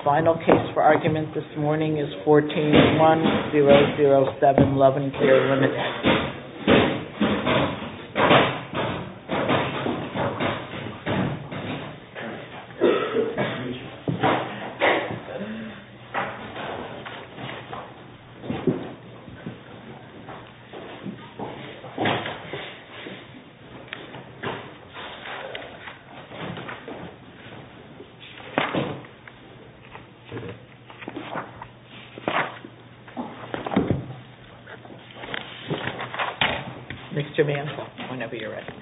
Final case for argument this morning is 14-1007 Love and Care Limited. Mr. Mansell, whenever you're ready.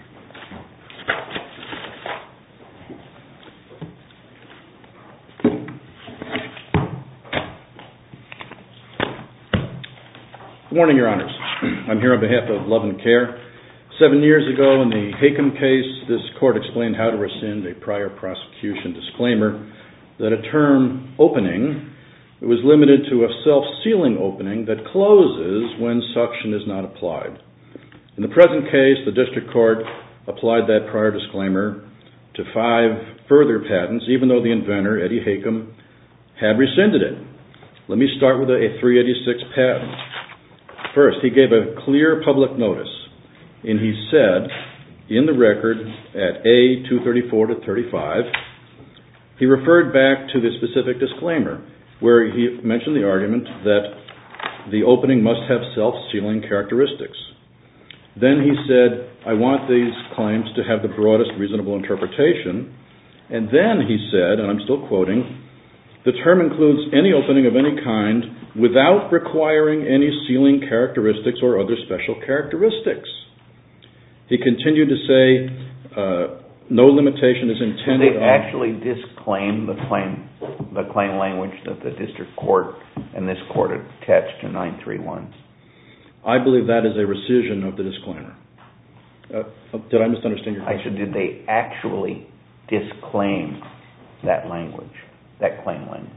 Good morning, Your Honors. I'm here on behalf of Love and Care. 7 years ago in the Hakem case, this court explained how to rescind a prior prosecution disclaimer that a term, opening, was limited to a self-sealing opening that closes when suction is not applied. In the present case, the district court applied that prior disclaimer to 5 further patents, even though the inventor, Eddie Hakem, had rescinded it. Let me start with a 386 patent. First, he gave a clear public notice, and he said, in the record at A234-35, he referred back to the specific disclaimer, where he mentioned the argument that the opening must have self-sealing characteristics. Then he said, I want these claims to have the broadest reasonable interpretation. And then he said, and I'm still quoting, the term includes any opening of any kind without requiring any sealing characteristics or other special characteristics. He continued to say, no limitation is intended on... They actually disclaim the claim language that the district court and this court attached to 931. I believe that is a rescission of the disclaimer. Did I misunderstand your question? Did they actually disclaim that language, that claim language?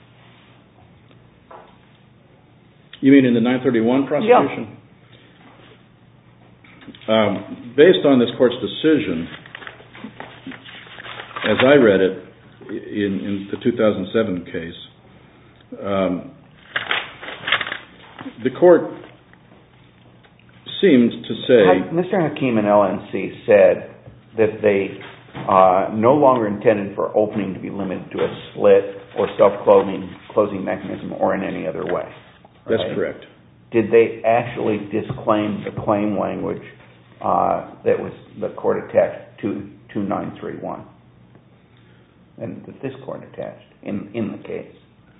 You mean in the 931 prosecution? Yeah. Based on this court's decision, as I read it in the 2007 case, the court seemed to say... Mr. Hakem and LNC said that they no longer intended for opening to be limited to a slit or self-closing mechanism or in any other way. That's correct. Did they actually disclaim the claim language that was the court attached to 931 and that this court attached in the case?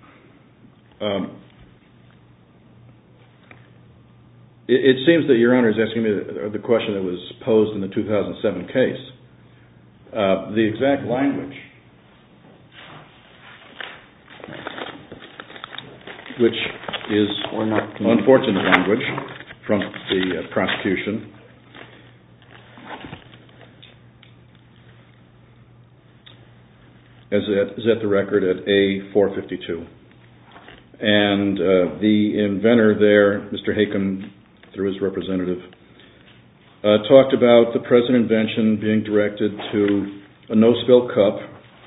It seems that Your Honor is asking me the question that was posed in the 2007 case. The exact language, which is unfortunate language from the prosecution, is at the record at A452. And the inventor there, Mr. Hakem, through his representative, talked about the present invention being directed to a no-spill cup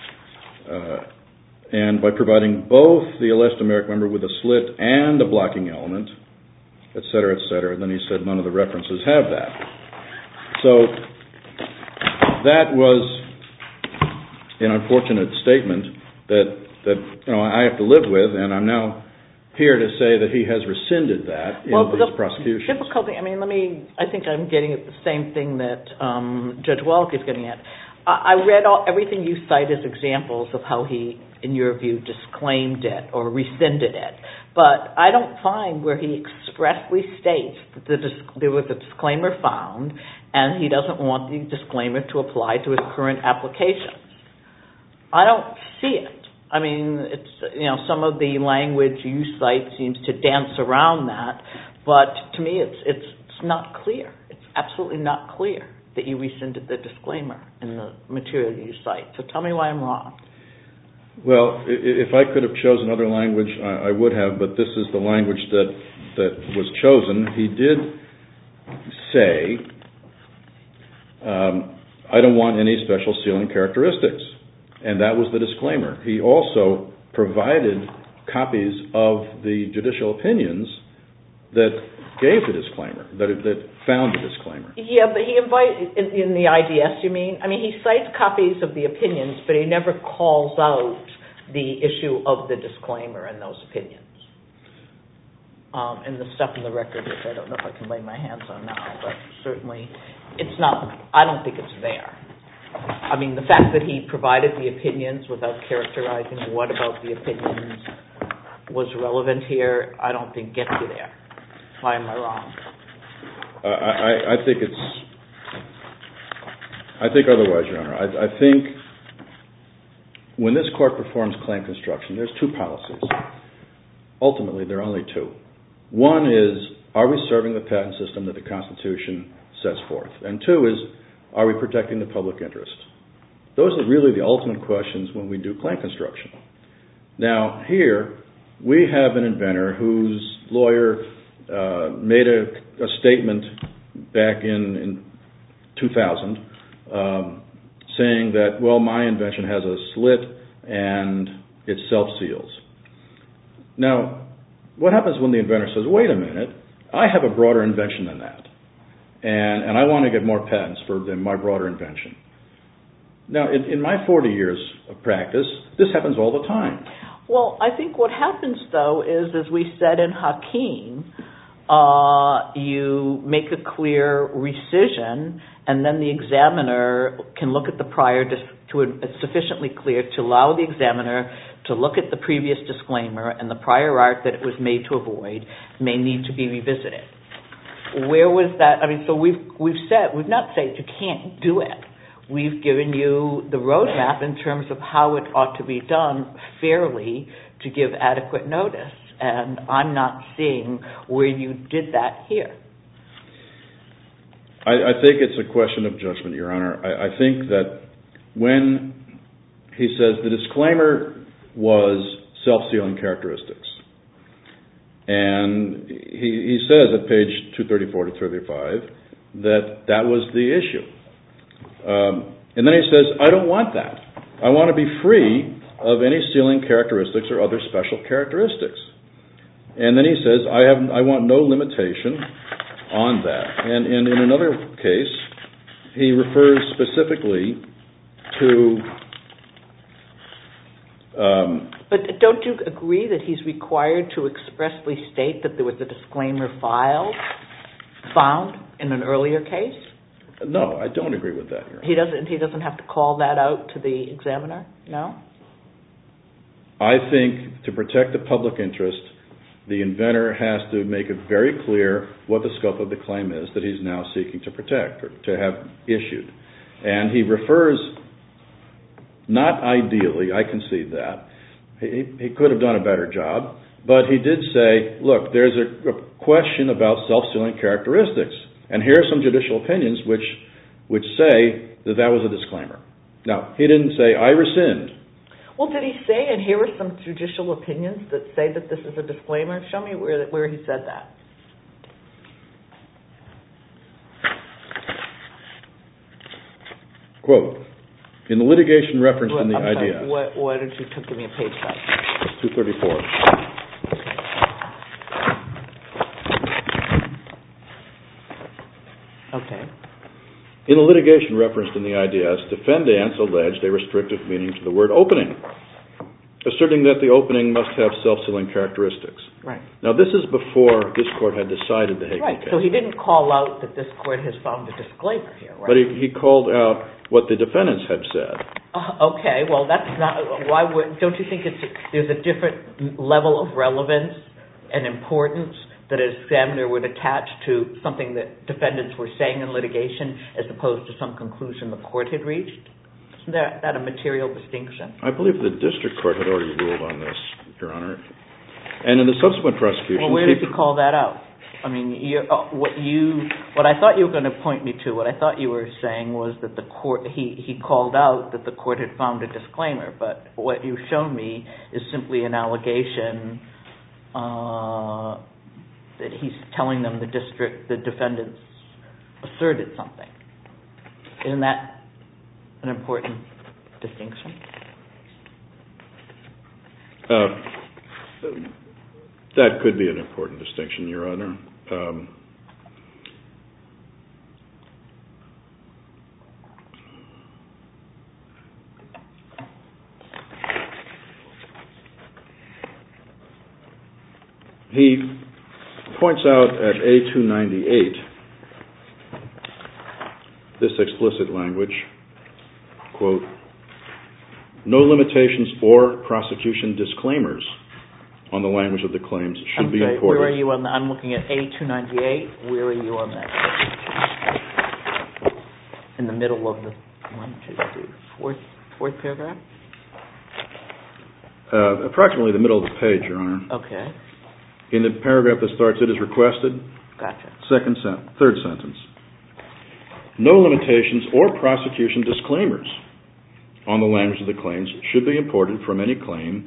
and by providing both the elastomeric member with a slit and a blocking element, etc., etc. And then he said none of the references have that. So that was an unfortunate statement that I have to live with, and I'm now here to say that he has rescinded that in these prosecutions. Difficulty. I think I'm getting at the same thing that Judge Wallach is getting at. I read everything you cite as examples of how he, in your view, disclaimed it or rescinded it. But I don't find where he expressly states that there was a disclaimer found and he doesn't want the disclaimer to apply to his current applications. I don't see it. Some of the language you cite seems to dance around that, but to me it's not clear. It's absolutely not clear that you rescinded the disclaimer in the material you cite. So tell me why I'm wrong. Well, if I could have chosen other language, I would have, but this is the language that was chosen. He did say, I don't want any special sealing characteristics, and that was the disclaimer. He also provided copies of the judicial opinions that gave the disclaimer, that found the disclaimer. Yeah, but he invited, in the IDS, you mean? I mean, he cites copies of the opinions, but he never calls out the issue of the disclaimer in those opinions. And the stuff in the record, which I don't know if I can lay my hands on now, but certainly it's not, I don't think it's there. I mean, the fact that he provided the opinions without characterizing what about the opinions was relevant here, I don't think gets you there. Why am I wrong? I think otherwise, Your Honor. I think when this court performs claim construction, there's two policies. Ultimately, there are only two. One is, are we serving the patent system that the Constitution sets forth? And two is, are we protecting the public interest? Those are really the ultimate questions when we do claim construction. Now, here, we have an inventor whose lawyer made a statement back in 2000 saying that, well, my invention has a slit and it self-seals. Now, what happens when the inventor says, wait a minute, I have a broader invention than that, and I want to get more patents for my broader invention? Now, in my 40 years of practice, this happens all the time. Well, I think what happens, though, is, as we said in Hakeem, you make a clear rescission, and then the examiner can look at the prior, it's sufficiently clear to allow the examiner to look at the previous disclaimer and the prior art that it was made to avoid may need to be revisited. Where was that? I mean, so we've not said you can't do it. We've given you the roadmap in terms of how it ought to be done fairly to give adequate notice, and I'm not seeing where you did that here. I think it's a question of judgment, Your Honor. I think that when he says the disclaimer was self-sealing characteristics, and he says at page 234 to 35 that was the issue. And then he says, I don't want that. I want to be free of any sealing characteristics or other special characteristics. And then he says, I want no limitation on that. And in another case, he refers specifically to... But don't you agree that he's required to expressly state that there was a disclaimer found in an earlier case? No, I don't agree with that, Your He Honor. doesn't have to call that out to the examiner? No? I think to protect the public interest, the inventor has to make it very clear what the scope of the claim is that he's now seeking to protect or to have issued. And he refers, not ideally, I concede that. He could have done a better job, but he did say, look, there's a question about self-sealing characteristics. And here are some judicial opinions which say that was a disclaimer. Now, he didn't say, I rescind. Well, did he say, and here are some judicial opinions that say that this is a disclaimer? Show me where he said that. Quote, in the litigation referenced in the IDS. Why did you give me a page size? 234. Okay. In the litigation referenced in the IDS, defendants alleged a restrictive meaning to the word opening, asserting that the opening must have self-sealing characteristics. Right. Now, this is before this court had decided the Haken case. Right, so he didn't call out that this court has found a disclaimer here, right? But he called out what the defendants had said. Okay, well, that's not... don't you think there's a different level of relevance and importance that an examiner would attach to something that defendants were saying in litigation as opposed to some conclusion the court had reached? Isn't that a material distinction? I believe the district court had already ruled on this, Your Honor. And in the subsequent prosecution... Well, where did you call that out? I mean, what I thought you were going to point me to, what I thought you were saying was that the court, he called out that the court had found a disclaimer, but what you've shown me is simply an allegation that he's telling them the defendants asserted something. Isn't that an important distinction? That could be an important distinction, Your Honor. He points out at A298 this explicit language, quote, no limitations or prosecution disclaimers on the language of the claims should be imported. Where are you on that? I'm looking at A298. Where are you on that? In the middle of the fourth paragraph? Approximately the middle of the page, Your Honor. Okay. In the paragraph that starts, it is requested. Gotcha. Third sentence. No limitations or prosecution disclaimers on the language of the claims should be imported into any claim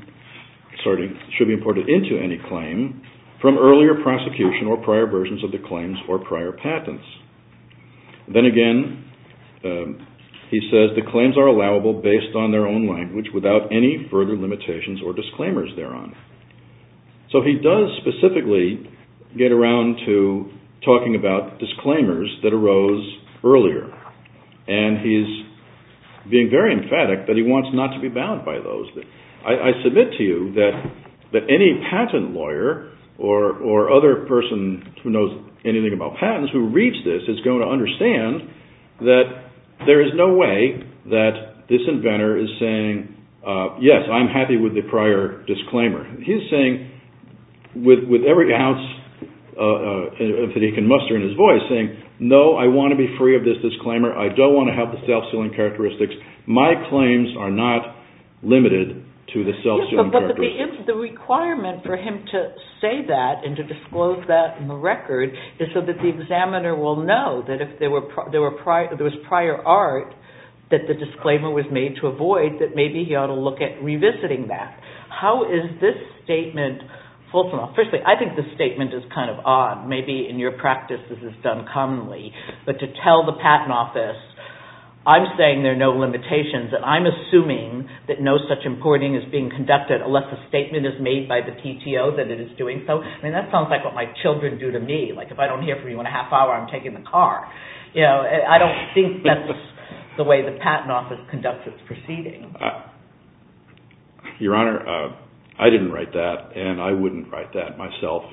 from earlier prosecution or prior versions of the claims or prior patents. Then again, he says the claims are allowable based on their own language without any further limitations or disclaimers thereon. So he does specifically get around to talking about disclaimers that arose earlier. And he's being very emphatic that he wants not to be bound by those. I submit to you that any patent lawyer or other person who knows anything about patents who reads this is going to understand that there is no way that this inventor is saying, yes, I'm happy with the prior disclaimer. He's saying, with every ounce that he can muster in his voice, saying, no, I want to be free of this disclaimer. I don't want to have the self-sealing characteristics. My claims are not limited to the self-sealing characteristics. But the requirement for him to say that and to disclose that in the record is so that the examiner will know that if there was prior art that the disclaimer was made to avoid, that maybe he ought to look at revisiting that. How is this statement fulsome? Firstly, I think this statement is kind of odd. Maybe in your practice this is done commonly. But to tell the patent office, I'm saying there are no limitations, and I'm assuming that no such importing is being conducted unless a statement is made by the PTO that it is doing so. I mean, that sounds like what my children do to me. Like, if I don't hear from you in a half hour, I'm taking the car. You know, I don't think that's the way the patent office conducts its proceedings. Your Honor, I didn't write that, and I wouldn't write that myself.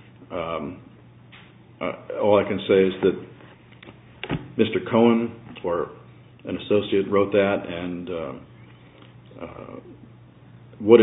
All I can say is that Mr. Cohen, or an associate, wrote that, and what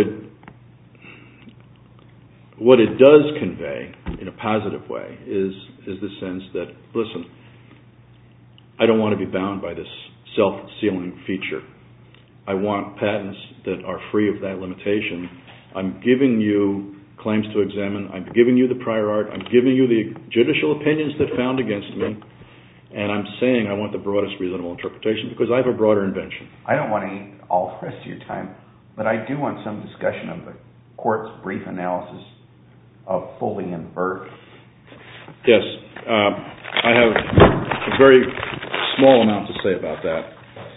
it does convey in a positive way is the sense that, listen, I don't want to be bound by this self-sealing feature. I want patents that are free of that limitation. I'm giving you claims to examine. I'm giving you the prior art. I'm giving you the judicial opinions that found against me. And I'm saying I want the broadest reasonable interpretation because I have a broader invention. I don't want to eat all the rest of your time, but I do want some discussion of the court's brief analysis of Foley and Burke. Yes. I have a very small amount to say about that.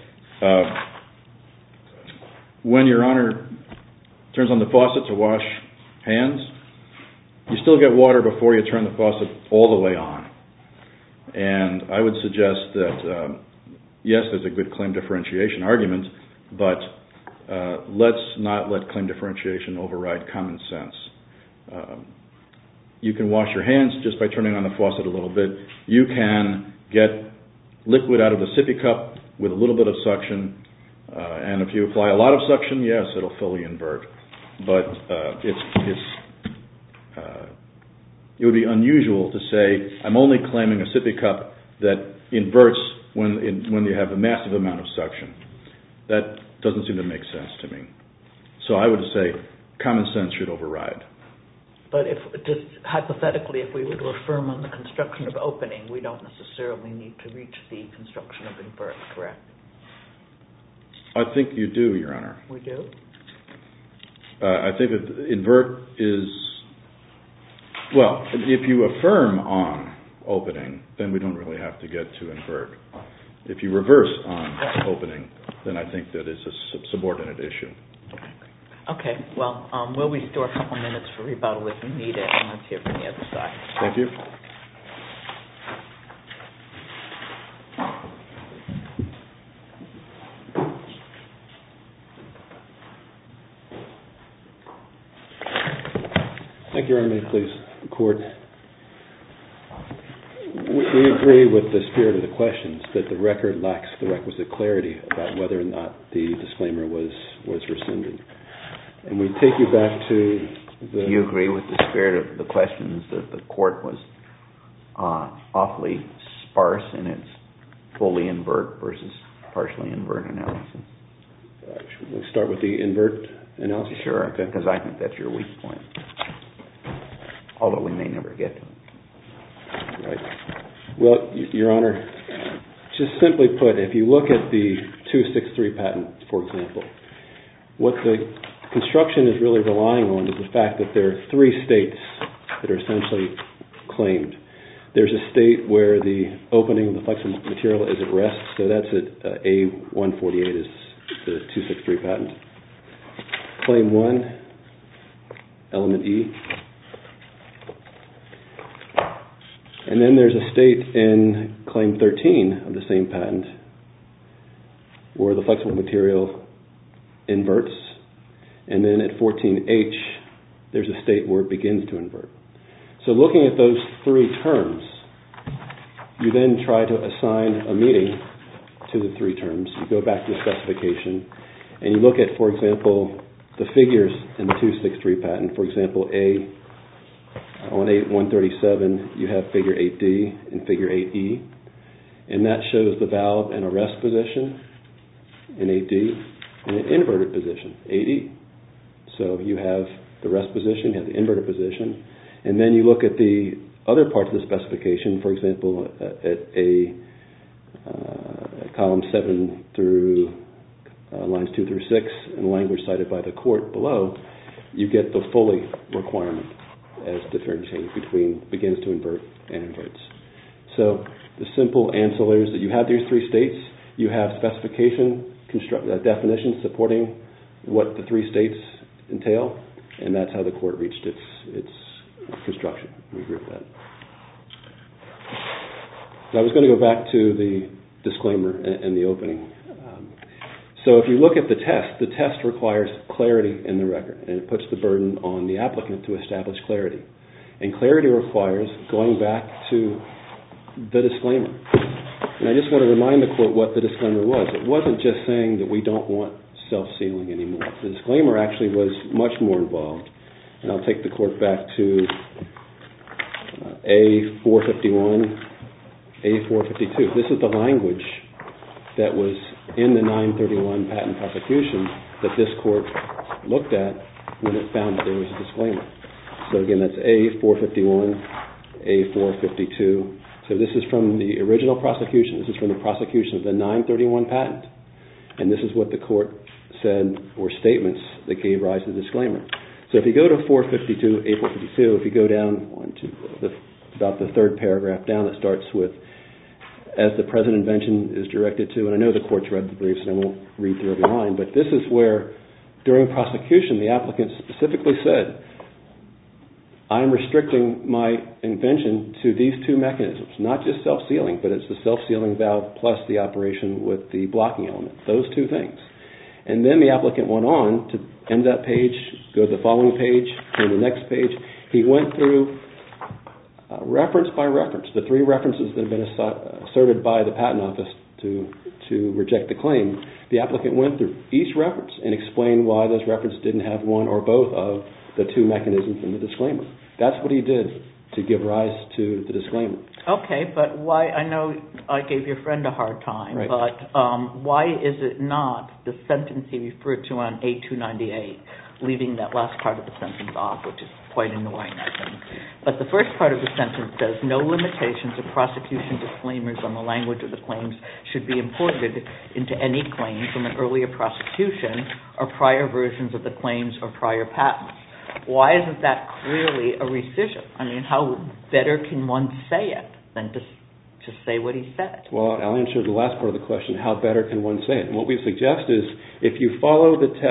When Your Honor turns on the faucet to wash hands, you still get water before you turn the faucet all the way on. And I would suggest that, yes, there's a good claim differentiation argument, but let's not let claim differentiation override common sense. You can wash your hands just by turning on the faucet a little bit. You can get liquid out of the sippy cup with a little bit of suction, and if you apply a lot of suction, yes, it'll fully invert. But it would be unusual to say I'm only claiming a sippy cup that inverts when you have a massive amount of suction. That doesn't seem to make sense to me. So I would say common sense should override. But just hypothetically, if we were to affirm on the construction of opening, we don't necessarily need to reach the construction of invert, correct? I think you do, Your Honor. We do? I think that invert is, well, if you affirm on opening, then we don't really have to get to invert. If you reverse on opening, then I think that it's a subordinate issue. Okay, well, we'll restore a couple minutes for rebuttal if we need it, and let's hear from the other side. Thank you. Thank you, Your Honor. May it please the Court. We agree with the spirit of the questions that the record lacks the requisite clarity about whether or not the disclaimer was rescinded. And we take you back to the... Do you agree with the spirit of the questions that the Court was awfully sparse in its fully invert versus partially invert analysis? Should we start with the invert analysis? Sure, okay. Because I think that's your weak point. Although we may never get to it. Right. Well, Your Honor, just simply put, if you look at the 263 patent, for example, what the construction is really relying on is the fact that there are three states that are essentially claimed. There's a state where the opening of the flexible material is at rest, so that's at A148 is the 263 patent. Claim 1, element E. And then there's a state in Claim 13 of the same patent where the flexible material inverts. And then at 14H, there's a state where it begins to invert. So looking at those three terms, you then try to assign a meaning to the three terms. You go back to the specification, and you look at, for example, the figures in the 263 patent. For example, on A137, you have figure 8D and figure 8E, and that shows the valve in a rest position in 8D and an inverted position, 8E. So you have the rest position, you have the inverted position, and then you look at the other parts of the specification. For example, at column 7 through lines 2 through 6, in the language cited by the Court below, you get the fully requirement as differentiating between begins to invert and inverts. So the simple answer is that you have these three states, you have specification, definition supporting what the three states entail, and that's how the Court reached its construction. We agree with that. So I was going to go back to the disclaimer and the opening. So if you look at the test requires clarity in the record, and it puts the burden on the applicant to establish clarity. And clarity requires going back to the disclaimer. And I just want to remind the Court what the disclaimer was. It wasn't just saying that we don't want self-sealing anymore. The disclaimer actually was much more involved. And I'll take the Court back to A451, A452. This is the language that was in the 931 patent prosecution that this Court looked at when it found that there was a disclaimer. So again, that's A451, A452. So this is from the original prosecution. This is from the prosecution of the 931 patent. And this is what the Court said were statements that gave rise to the disclaimer. So if you go to 452, A452, if you go down about the third paragraph down, it starts with, as the present invention is directed to, and I know the Court's read the briefs and I won't read through every line, but this is where, during prosecution, the applicant specifically said, I'm restricting my invention to these two mechanisms, not just self-sealing, but it's the self-sealing valve plus the operation with the blocking element, those two things. And then the applicant went on to end that page, go to the following page, and the next page. He went through reference by reference, the three references that have been asserted by the Patent Office to reject the claim. The applicant went through each reference and explained why those references didn't have one or both of the two mechanisms in the disclaimer. That's what he did to give rise to the disclaimer. Okay, but why, I know I gave your friend a hard time, right, but why is it not the sentence he referred to on A298, leaving that last part of the sentence off, which is quite annoying, I think. But the first part of the sentence says, no limitations of prosecution disclaimers on the language of the claims should be imported into any claim from an earlier prosecution or prior versions of the claims or prior patents. Why isn't that clearly a rescission? I mean, how better can one say it than to say what he said? Well, I'll answer the last part of the question, how better can one say it? And what we suggest is, if you follow the test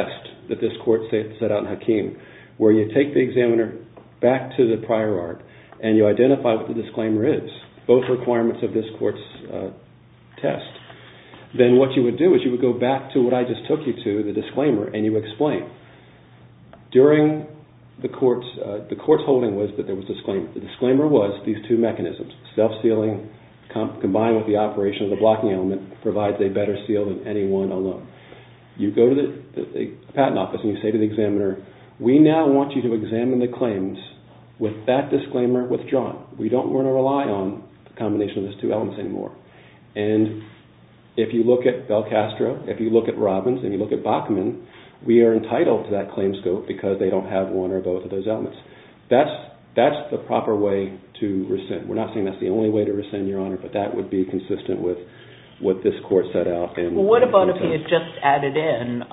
that this court set out in Hakim, where you take the examiner back to the prior art and you identify what the disclaimer is, both requirements of this court's test, then what you would do is you would go back to what I just took you to, the disclaimer, and you explain. During the court's holding was that there was a disclaimer. The disclaimer was these two mechanisms, self-sealing combined with the operation of the blocking element provides a better seal than any one alone. You go to the patent office and you say to the examiner, we now want you to examine the claims with that disclaimer withdrawn. We don't want to rely on the combination of those two elements anymore. And if you look at Belcastro, if you look at Robbins, and you look at Bachman, we are entitled to that claim scope because they don't have one or both of those elements. That's the proper way to rescind. We're not saying that's the only way to rescind, Your Honor, but that would be consistent with what this court set out. Well, what about if he had just added in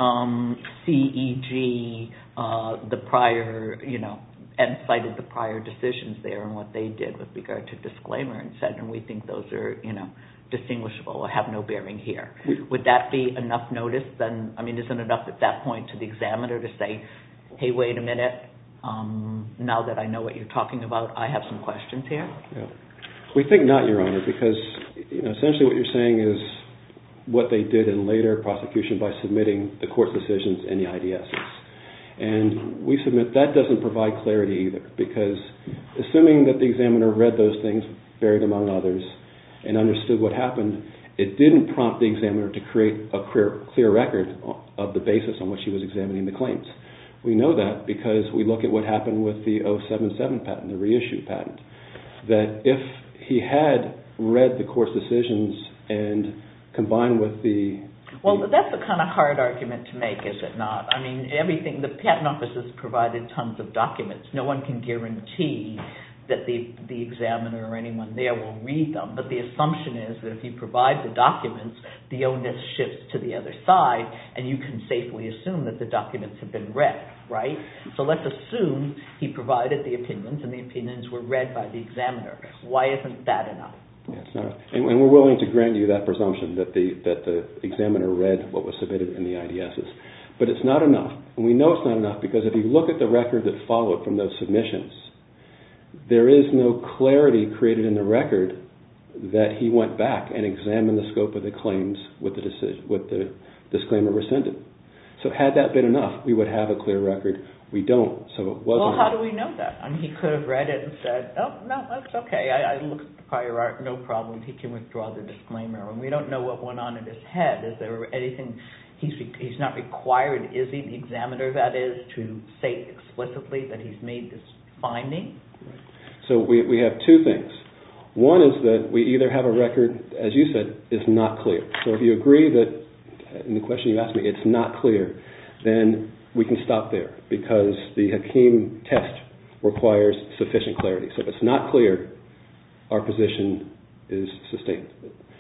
CEG, the prior, and cited the prior decisions there and what they did with regard to disclaimer and said, and we think those are, distinguishable or have no bearing here. Would that be enough notice then? Isn't it enough at that point to the examiner to say, hey, wait a minute, now that I know what you're talking about, I have some questions here? Yeah. We think not, Your Honor, because essentially what you're saying is what they did in later prosecution by submitting the court's decisions in the IDSs. And we submit that doesn't provide clarity either, because assuming that the examiner read those things, buried among others, and understood what happened, it didn't prompt the examiner to create a clear record of the basis on which he was examining the claims. We know that because we look at what happened with the 077 patent, the reissue patent, that if he had read the court's decisions and combined with the... Well, that's a kind of hard argument to make, is it not? The patent office has provided tons of documents. No one can guarantee that the examiner or anyone there will read them, but the assumption is that if you provide the documents, the onus shifts to the other side, and you can safely assume that the documents have been read, right? So let's assume he provided the opinions, and the opinions were read by the examiner. Why isn't that enough? Yeah, it's not. And we're willing to grant you that presumption that the examiner read what was submitted in the IDSs. But it's not enough. And we know it's not enough because if you look at the record that followed from those submissions, there is no clarity created in the record that he went back and examined the scope of the claims with the disclaimer rescinded. So had that been enough, we would have a clear record. We don't, so it wasn't. Well, how do we know that? He could have read it and said, oh, no, that's okay. I looked at the prior art, no problem. He can withdraw the disclaimer. And we don't know what went on in his head. Is there anything he's not required, is he, the examiner, that is, to say explicitly that he's made this finding? So we have two things. One is that we either have a record, as you said, is not clear. So if you agree that, in the question you asked me, it's not clear, then we can stop there because the Hakim test requires sufficient clarity. So if it's not clear, our position is sustained.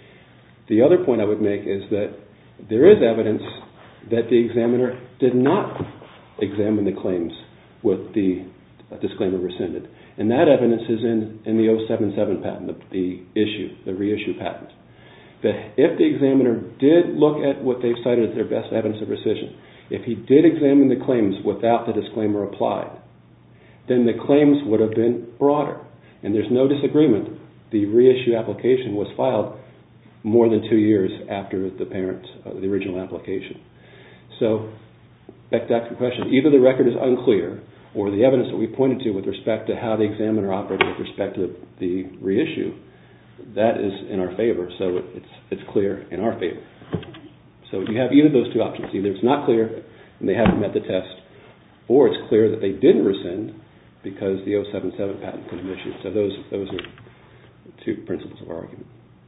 The other point I would make is that there is evidence that the examiner did not examine the claims with the disclaimer rescinded. And that evidence is in the 077 patent, the reissue patent. That if the examiner did look at what they've cited as their best evidence of rescission, if he did examine the claims without the disclaimer applied, then the claims would have been broader. And there's no disagreement. The reissue application was filed more than 2 years after the original application. So, back to the question, either the record is unclear or the evidence that we pointed to with respect to how the examiner operated with respect to the reissue, that is in our favor, so it's clear in our favor. So you have either of those two options. Either it's not clear and they haven't met the test, or it's clear that they didn't rescind because the 077 patent couldn't issue. So those are two principles of our argument.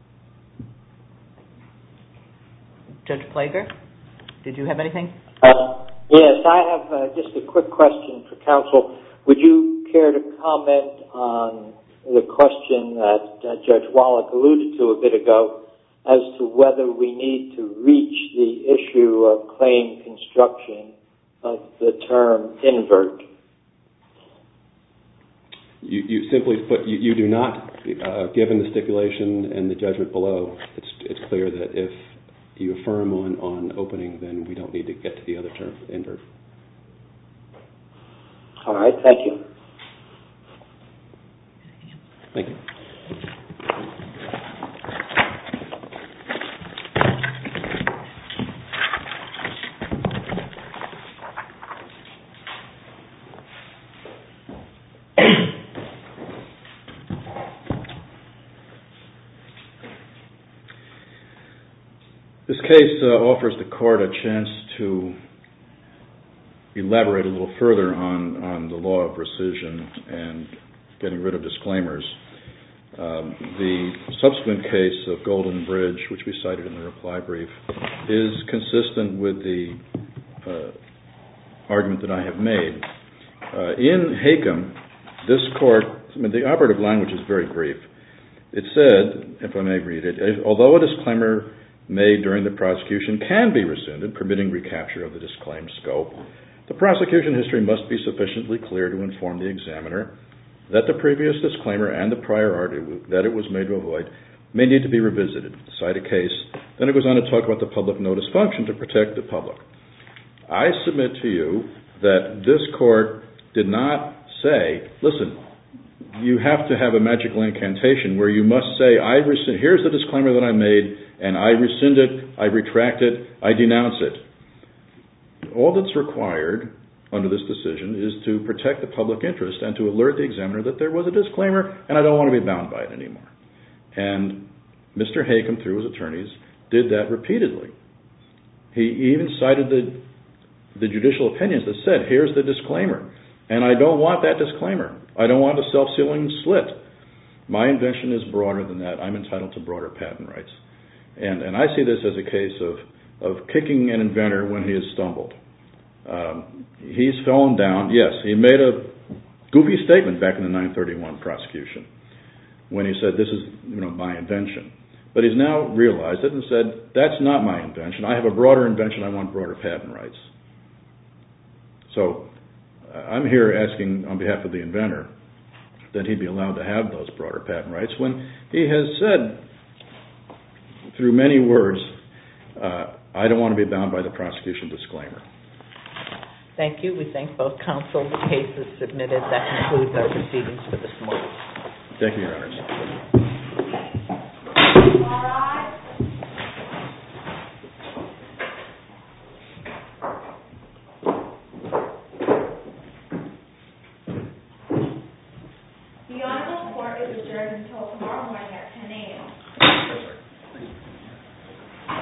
Judge Plager, did you have anything? Yes, I have just a quick question for counsel. Would you care to comment on the question that Judge Wallach alluded to a bit ago as to whether we need to reach the issue of claim construction of the term invert? You simply put, you do not, given the stipulation and the judgment below, it's clear that if you affirm on opening, then we don't need to get to the other term, invert. All right, thank you. Thank you. This case offers the court a chance to elaborate a little further on the law of rescission and getting rid of disclaimers. The subsequent case of Golden Bridge, which we cited in the reply brief, is consistent with the argument that I have made. In Hakem, this court, the operative language is very brief. It said, if I may read it, although a disclaimer made during the prosecution can be rescinded, permitting recapture of the disclaimed scope, the prosecution history must be sufficiently clear to inform the examiner that the previous disclaimer and the prior art that it was made to avoid may need to be revisited. Cite a case. Then it goes on to talk about the public notice function to protect the public. I submit to you that this court did not say, listen, you have to have a magical incantation where you must say, here's the disclaimer that I made, and I rescind it, I retract it, I denounce it. All that's required under this decision is to protect the public interest and to alert the examiner that there was a disclaimer and I don't want to be bound by it anymore. And Mr. Hakem, through his attorneys, did that repeatedly. He even cited the judicial opinions that said, here's the disclaimer, and I don't want that disclaimer. I don't want a self-sealing slit. My invention is broader than that. I'm entitled to broader patent rights. And I see this as a case of kicking an inventor when he has stumbled. He's fallen down. Yes, he made a goofy statement back in the 931 prosecution when he said, this is my invention. But he's now realized it and said, that's not my invention. I have a broader invention. I want broader patent rights. So I'm here asking on behalf of the inventor that he be allowed to have those broader patent rights when he has said through many words, I don't want to be bound by the prosecution disclaimer. Thank you. We thank both counsel. The case is submitted. That concludes our proceedings for this morning. Thank you, Your Honors.